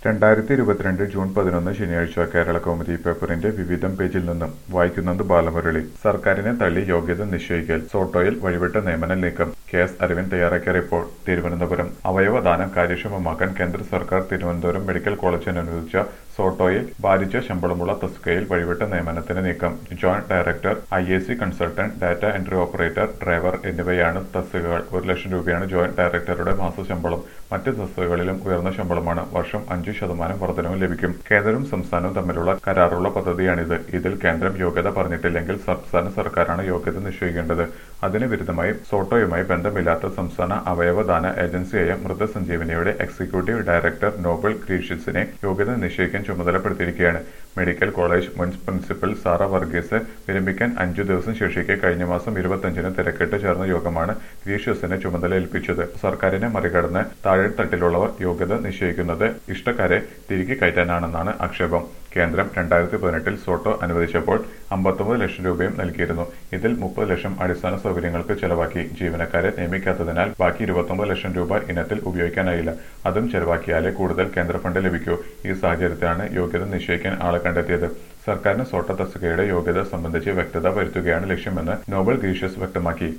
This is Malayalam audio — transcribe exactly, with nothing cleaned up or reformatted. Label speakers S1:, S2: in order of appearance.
S1: രണ്ടായിരത്തി ഇരുപത്തിരണ്ട് ജൂൺ പതിനൊന്ന് ശനിയാഴ്ച കേരള കൗമുദി പേപ്പറിന്റെ വിവിധം പേജിൽ നിന്നും വായിക്കുന്നത് ബാലമുരളി. സർക്കാരിനെ തള്ളി യോഗ്യത നിശ്ചയിക്കൽ, സോട്ടോയിൽ വഴിവിട്ട നിയമന നീക്കം. കെ എസ് അരവിന്ദ് തയ്യാറാക്കിയ റിപ്പോർട്ട്. തിരുവനന്തപുരം. അവയവദാനം കാര്യക്ഷമമാക്കാൻ കേന്ദ്ര സർക്കാർ തിരുവനന്തപുരം മെഡിക്കൽ കോളേജിന് അനുവദിച്ച സോട്ടോയിൽ ഭാരിച്ച ശമ്പളമുള്ള തസ്തികയിൽ വഴിവിട്ട നിയമനത്തിന് നീക്കം. Joint director, I A C consultant, data entry operator, driver എന്നിവയാണ് തസ്തികകൾ. ഒരു ലക്ഷം രൂപയാണ് ജോയിന്റ് ഡയറക്ടറുടെ മാസശമ്പളം. മറ്റ് തസ്തികകളിലും ഉയർന്ന ശമ്പളമാണ്. വർഷം അഞ്ചു ശതമാനം വർധനവും ലഭിക്കും. കേന്ദ്രവും സംസ്ഥാനവും തമ്മിലുള്ള കരാറുള്ള പദ്ധതിയാണിത്. ഇതിൽ കേന്ദ്രം യോഗ്യത പറഞ്ഞിട്ടില്ലെങ്കിൽ സംസ്ഥാന സർക്കാരാണ് യോഗ്യത നിശ്ചയിക്കേണ്ടത്. അതിന് വിരുദ്ധമായി സോട്ടോയുമായി ബന്ധമില്ലാത്ത സംസ്ഥാന അവയവദാന ഏജൻസിയായ മൃതസഞ്ജീവനിയുടെ എക്സിക്യൂട്ടീവ് ഡയറക്ടർ നോബൽ ഗ്രീഷ്യസിനെ യോഗ്യത നിശ്ചയിക്കാൻ ചുമതലപ്പെടുത്തിയിരിക്കുകയാണ്. മെഡിക്കൽ കോളേജ് മുൻ പ്രിൻസിപ്പൽ സാറ വർഗീസ് വിരമിക്കാൻ അഞ്ചു ദിവസം ശേഷിക്കെ കഴിഞ്ഞ മാസം ഇരുപത്തിയഞ്ചിന് തിരക്കിട്ട് ചേർന്ന യോഗമാണ് ഗ്രീഷ്യസിനെ ചുമതല ഏൽപ്പിച്ചത്. സർക്കാരിനെ മറികടന്ന് താഴെത്തട്ടിലുള്ളവർ യോഗ്യത നിശ്ചയിക്കുന്നത് ഇഷ്ടക്കാരെ തിരികെ കയറ്റാനാണെന്നാണ് ആക്ഷേപം. കേന്ദ്രം രണ്ടായിരത്തി പതിനെട്ടിൽ സോട്ടോ അനുവദിച്ചപ്പോൾ അമ്പത്തൊമ്പത് ലക്ഷം രൂപയും നൽകിയിരുന്നു. ഇതിൽ മുപ്പത് ലക്ഷം അടിസ്ഥാന സൗകര്യങ്ങൾക്ക് ചെലവാക്കി. ജീവനക്കാരെ നിയമിക്കാത്തതിനാൽ ബാക്കി ഇരുപത്തൊമ്പത് ലക്ഷം രൂപ ഇനത്തിൽ ഉപയോഗിക്കാനായില്ല. അതും ചെലവാക്കിയാലേ കൂടുതൽ കേന്ദ്ര ഫണ്ട് ലഭിക്കൂ. ഈ സാഹചര്യത്തിലാണ് യോഗ്യത നിശ്ചയിക്കാൻ ആളെ കണ്ടെത്തിയത്. സർക്കാരിന് സോട്ടോ തസ്തികയുടെ യോഗ്യത സംബന്ധിച്ച് വ്യക്തത വരുത്തുകയാണ് ലക്ഷ്യമെന്ന് നോബൽ ഗ്രീഷ്യസ് വ്യക്തമാക്കി.